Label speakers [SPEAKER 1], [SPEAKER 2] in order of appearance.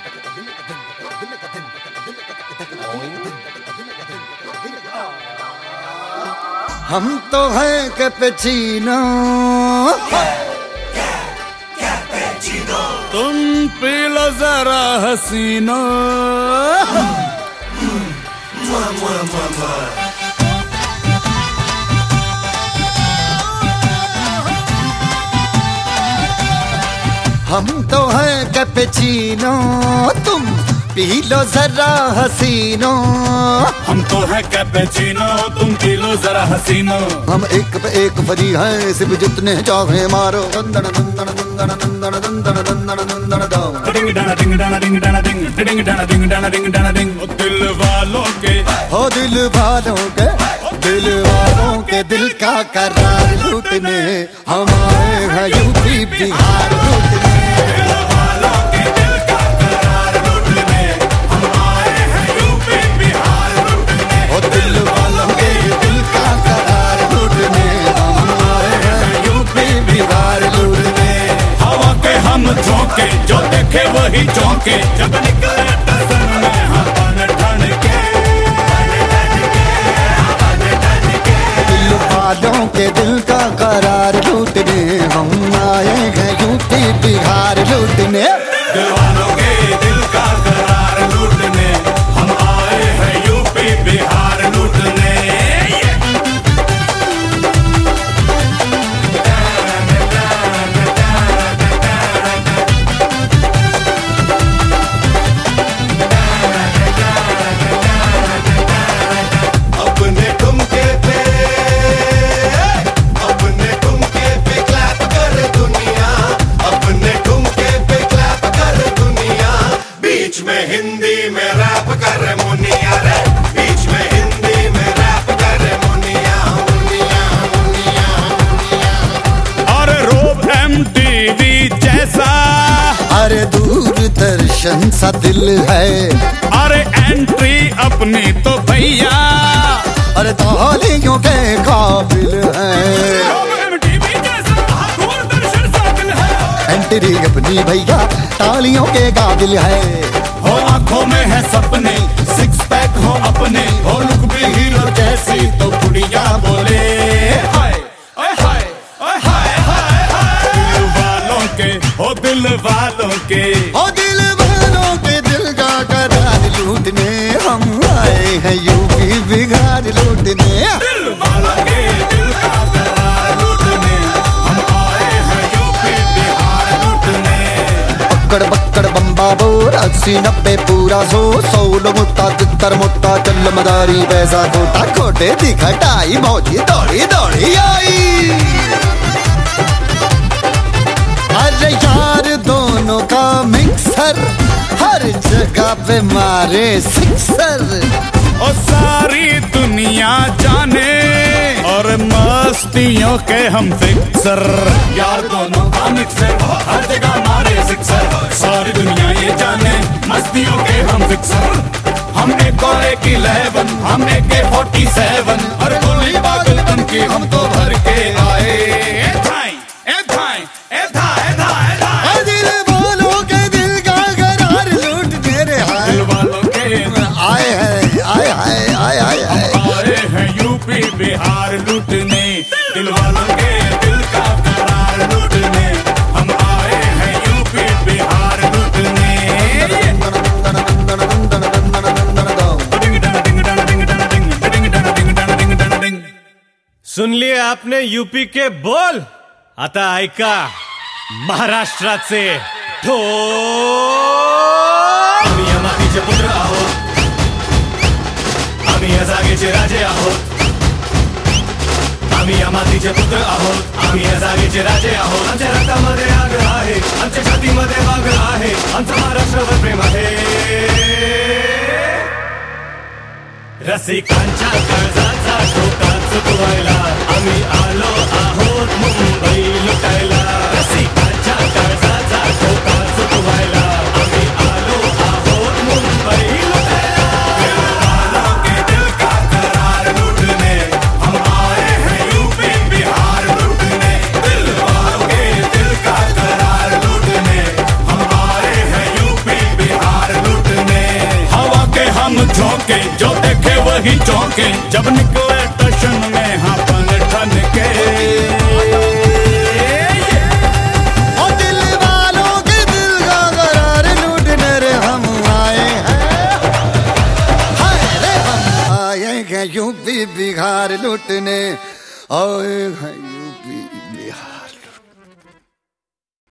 [SPEAKER 1] हम तो हैं कैपेचिनो, तुम पी लो जरा हसीनो। हम तो हैं कैपेचिनो, तुम पी लो जरा हसीनो।
[SPEAKER 2] हम तो है कैपेचिनो, तुम पी लो जरा हसीनो।
[SPEAKER 1] हम एक पे एक फरी हैं, सिर्फ जितने चाहे मारो। दंदन दंदन दंदन दंदन दंदन दंदन दंदन दो।
[SPEAKER 2] डिंग डाना डिंग डाना डिंग डाना डिंग, डिंग डाना डिंग डाना डिंग डाना डिंग। ओ दिल वालों के,
[SPEAKER 1] हो दिल वालों के, दिल वालों के दिल का करार लूटने हम आए हैं यूपी बिहार लूटने।
[SPEAKER 2] झोंके जो देखे वही चौंके, जब निकले टसन में हवन ठन के।
[SPEAKER 1] दिल वालों के दिल का करार लूटने हम आए हैं यूपी बिहार लूटने।
[SPEAKER 2] दिल वालों के दिल का करार लूटने हम आए हैं यूपी बिहार लूटने। हिंदी में रैप कर मुनिया रे, बीच में हिंदी में रैप कर मुनिया मुनिया मुनिया मुनिया।
[SPEAKER 1] अरे रोब MTV जैसा, अरे दूरदर्शन सा दिल है।
[SPEAKER 2] अरे एंट्री अपनी तो भैया,
[SPEAKER 1] अरे तालियों के काबिल है।
[SPEAKER 2] MTV जैसा दूरदर्शन सा दिल है।
[SPEAKER 1] एंट्री अपनी भैया तालियों के काबिल है।
[SPEAKER 2] हो आंखों में है सपने, सिक्स पैक हो अपने, हो लुक भी हीरो जैसी तो कुड़िया बोले हाय हाय हाय हाय हाय हाय। दिल वालों के, हो दिल वालों के,
[SPEAKER 1] हो दिल वालों के दिल का करार लूटने हम आए हैं यूपी बिहार लूटने।
[SPEAKER 2] दिल वालों के दिल का करार लूटने हम आए हैं यूपी बिहार लूटने।
[SPEAKER 1] पकड़ पकड़ बम्बा बोर 80-90 पूरा 100 लोग मुत्ता तितर मुत्ता चल मदारी पैसा खोटा खोटे दिखटाई मौजी दौड़ी दौड़ी आई। अरे यार दोनों का मिक्सर हर जगह पे मारे सिक्सर।
[SPEAKER 2] और सारी दुनिया जाने और मस्तियों के हम फिक्सर। यार दोनों का मिक्सर हर जगह मारे सिक्सर। सारी दुनिया ये जाने मस्तियों के हम फिक्सर। हम एक और एक 11, हम एक 47 और गोली बागल तन की हम तो भर के आए।
[SPEAKER 1] दिल वालों के दिल का करार लूटने रे हाय।
[SPEAKER 2] दिल वालों के
[SPEAKER 1] आए हैं आए आए आए आए
[SPEAKER 2] आए हैं यूपी बिहार लूटने। दिल वालों के दिल का करार लूटने हम आए हैं यूपी बिहार लूटने।
[SPEAKER 3] सुन लिए आपने यूपी के बोल, आता ऐका महाराष्ट्राचे ढोल।
[SPEAKER 2] आम्ही या मातीचे पुत्र आहोत, आम्ही या जागेचे राजे आहोत। आम्ही या मातीचे पुत्र आहोत, आम्ही या जागेचे राजे आहोत। आमच्या रक्तामध्ये आग आहे, आमच्या छातीमध्ये वाघ आहे, आमचं महाराष्ट्रावर प्रेम आहे। रसिकांच्या काळजाचा ठोका चुकवायला आम्ही आलो आहोत मुंबई लुटायला। रसिकांच्या काळजाचा ठोका चुकवायला आम्ही आलो आहोत मुंबई लुटायला। दिल वालों के दिल का करार लूटने हम आए हैं यूपी बिहार लूटने। दिल वालों के दिल का करार लूटने हम आए हैं यूपी बिहार देखे वही चौंके जब निकले टशन में हाँ पन ठन के।
[SPEAKER 1] और दिल वालों के दिल का करार लूटने रे हम आए हैं, हाय रे हम आए हैं यूपी बिहार लूटने आए हैं।